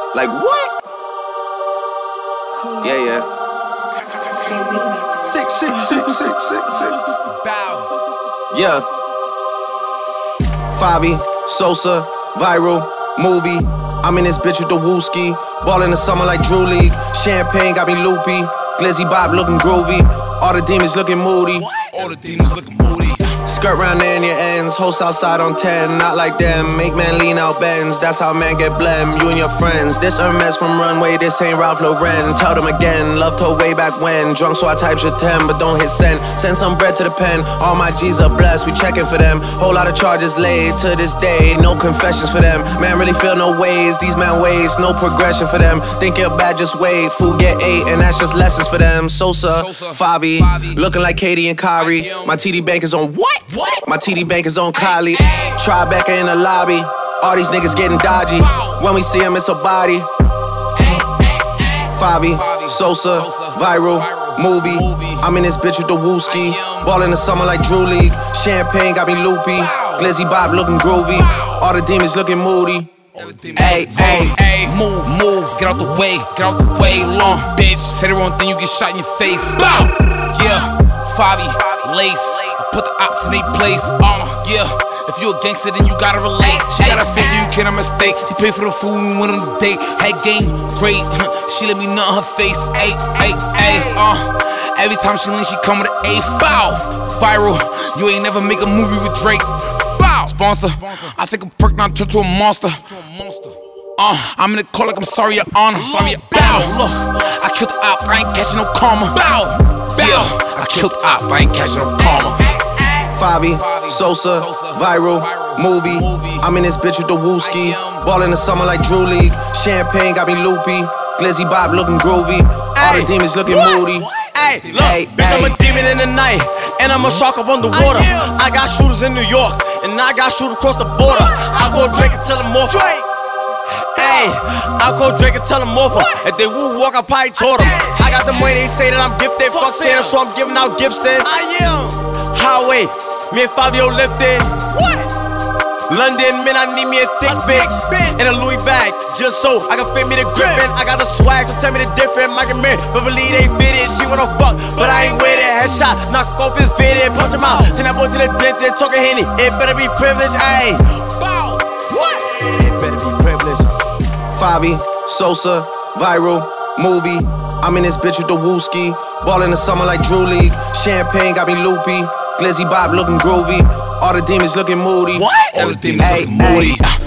Like what? Yeah. 6666666. Bow. Yeah. Favi, Sosa, viral, movie. I'm in this bitch with the wooski. Ball in the summer like Drew League. Champagne got me loopy. Glizzy Bob looking groovy. All the demons looking moody. All the demons looking moody. Skirt round there in your ends. Host outside on 10. Not like them. Make man lean out bends. That's how man get blem. You and your friends. This Hermes from Runway. This ain't Ralph Lauren. Tell them again. Loved her way back when. Drunk so I type your 10. But don't hit send. Send some bread to the pen. All my G's are blessed. We checking for them. Whole lot of charges laid to this day. No confessions for them. Man really feel no ways. These man ways. No progression for them. Think you're bad, just wait. Food get ate. And that's just lessons for them. Sosa, Favi. Looking like Katie and Kyrie. My TD bank is on what? My TD bank is on Kylie. Tribeca in the lobby. All these niggas getting dodgy. When we see him, it's a body. Favi, Sosa, viral, movie. I'm in this bitch with the wooski. Ball in the summer like Drew League. Champagne got me loopy. Glizzy Bob looking groovy. All the demons looking moody. Hey, move, get out the way, long bitch. Say the wrong thing, you get shot in your face. Bow, yeah, Favi, lace. Put the ops in their place, yeah. If you a gangster, then you gotta relate. She got a face, so you can't mistake. She paid for the food when we went on the date. Had game, great. She let me nut on her face. Every time she lean, she come with an A. Foul, viral. You ain't never make a movie with Drake. Bow, sponsor. I take a perk, now turn to a monster. I'm in the call like I'm sorry, your honor. Bow, look, I killed the op, I ain't catching no karma. Bow, yeah, I killed the op, I ain't catching no karma. Favi, Sosa, viral, movie. I'm in this bitch with the wooski. Ball in the summer like Drew League. Champagne got me loopy. Glizzy Bob looking groovy. All the demons looking moody. Hey, look, bitch, I'm a demon in the night, and I'm a shark up on the water. I got shooters in New York, and I got shooters across the border. I go Drake and tell them more. Hey, I go Drake and tell them more. If they woo walk, I probably told them. I got the money, they say that I'm gifted. Fuck Santa, so I'm giving out gifts then. I am. Highway, me and Fabio lifted. What? London, man, I need me a thick bitch and a Louis bag, just so I can fit me the grippin'. I got the swag, so tell me the difference. Mike and Mary, but believe they fitted. She wanna fuck, but I ain't with it. Headshot, knock off his fitted, punch him out. Send that boy to the dentist, talking Henny. It better be privileged, ayy. Bow. What? It better be privileged. Favi, Sosa, viral, movie. I'm in this bitch with the wooski. Ball in the summer like Drew League. Champagne got me loopy. Glizzy Bob looking groovy. All the demons looking moody. All the demons looking moody.